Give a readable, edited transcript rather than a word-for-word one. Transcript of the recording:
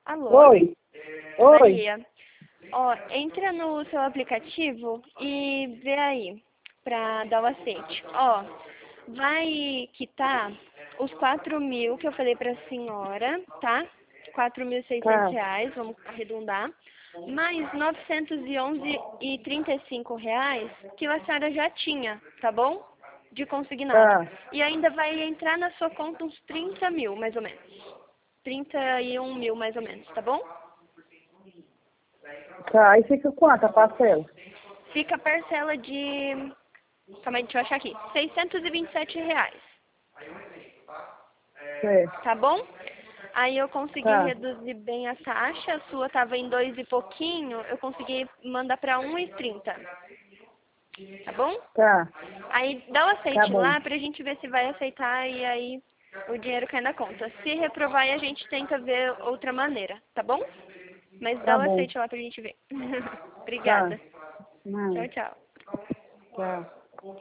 Alô, Oi, oi, Maria. Ó, entra no seu aplicativo e vê aí pra dar o aceite. Ó, vai quitar os 4.000 que eu falei pra senhora, tá? 4.600 tá, reais, vamos arredondar. Mais 911,35 reais que a senhora já tinha, tá bom? De consignado. tá, E ainda vai entrar na sua conta uns 30.000, mais ou menos. 31.000, mais ou menos, tá bom? tá. Aí fica quanto a parcela? Fica a parcela de... Calma aí, deixa eu achar aqui. R$ 627, Certo, tá bom? Aí eu consegui tá, reduzir bem a taxa. A sua tava em 2 e pouquinho. Eu consegui mandar pra 1,30. Tá bom? tá, Aí dá o tá aceite bom, lá pra gente ver se vai aceitar e aí o dinheiro cai na conta. Se reprovar, aí a gente tenta ver outra maneira, tá bom? Mas dá tá o bom, aceite lá pra gente ver. tá, Obrigada. não, Tchau, tchau. tá.